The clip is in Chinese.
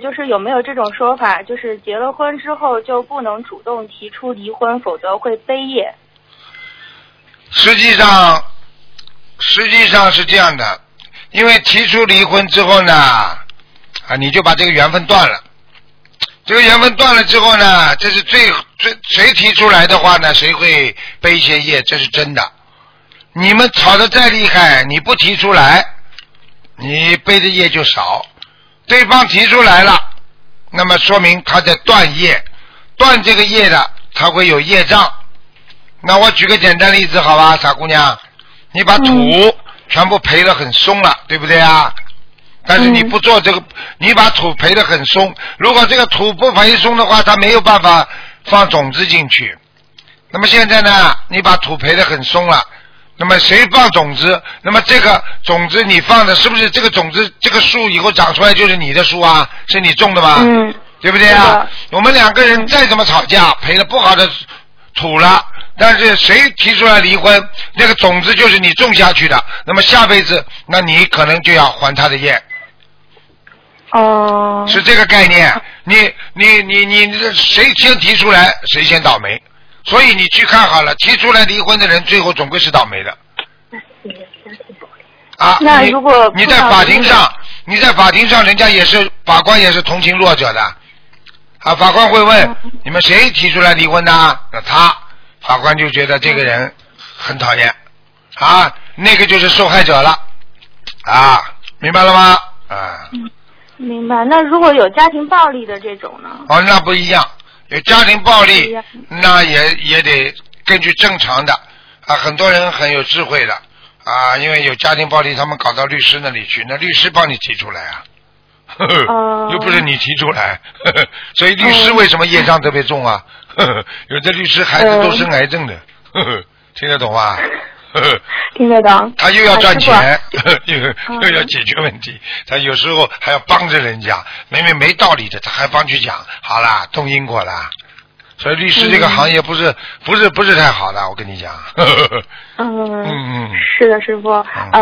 就是有没有这种说法，就是结了婚之后就不能主动提出离婚，否则会背业？ 实际上是这样的，因为提出离婚之后呢，你就把这个缘分断了。这个缘分断了之后呢，这是谁提出来的话呢，谁会背一些业，这是真的。你们吵得再厉害，你不提出来，你背的业就少。对方提出来了，那么说明他在断业，断这个业的，他会有业障。那我举个简单例子好吧，傻姑娘，你把土全部赔得很松了，对不对啊？但是你不做这个，你把土赔得很松，如果这个土不赔松的话，它没有办法放种子进去。那么现在呢，你把土赔得很松了，那么谁放种子？那么这个种子你放的是不是这个种子，这个树以后长出来就是你的树啊？是你种的吗？对不对啊？我们两个人再怎么吵架，赔了不好的土了，但是谁提出来离婚，那个种子就是你种下去的，那么下辈子那你可能就要还他的业。是这个概念。你谁先提出来谁先倒霉，所以你去看好了，提出来离婚的人最后总归是倒霉的。 那如果你在法庭上，人家也是法官也是同情弱者的法官会问你们谁提出来离婚的？那法官就觉得这个人很讨厌那个就是受害者了明白了吗？ 明白。那如果有家庭暴力的这种呢？ 那不一样。有家庭暴力，那也得根据正常的很多人很有智慧的因为有家庭暴力，他们搞到律师那里去，那律师帮你提出来又不是你提出来所以律师为什么业障特别重有的律师孩子都生癌症的听得懂吗？ 听得懂。 他又要赚钱又要解决问题，他有时候还要帮着人家，明明没道理的他还帮去讲，好啦，动因果啦。所以律师这个行业不是太好的，我跟你讲。 是的，师傅。